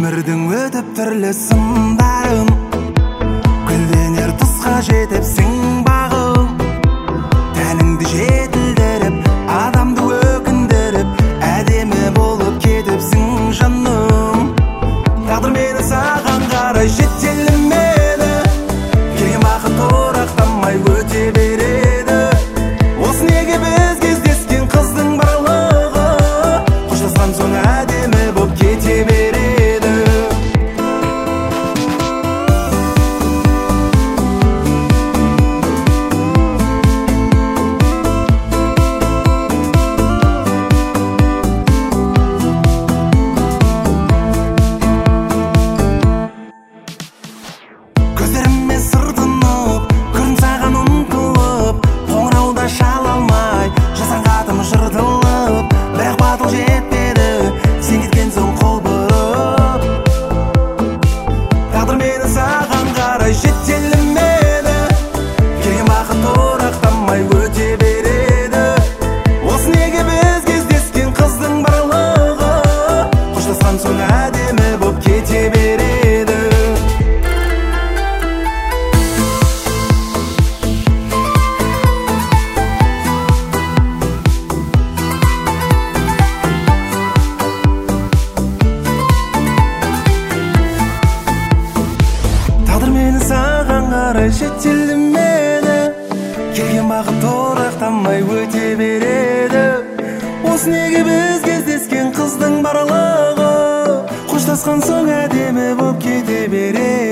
өмірдің өтіп түрлі сындарын, гүлденер тұсқа жетіпсің бағым. Тәніңді жетілдіріп, адамды өкіндіріп, әдемі болып кетіпсің жаным. Тағдыр мені саған қарай жетелемеді, келген бақыт орақтамай өте береді. Осы неге біз кездескен қыздың барлығы, қоштасқан соң әдемі болып кете береді. Көздеріме сыр тұнып, күн саған ұмтылып, қоңырауда шала алмай жазған хатым жыртылып, бірақ батыл жетпеді, сен кеткен соң қол бұрып. Тағдыр мені саған қарай жетелемеді, келген бақыт орақтамай өте береді. Осы неге біз кездескен қыздың барлығы, қоштасқан соң әдемі болып кете береді. Тағдыр мені саған қарай жетелемеді, келген бақыт орақтамай өте береді. Осы неге біз кездескен қыздың барлығы, қоштасқан соң әдемі болып кете береді.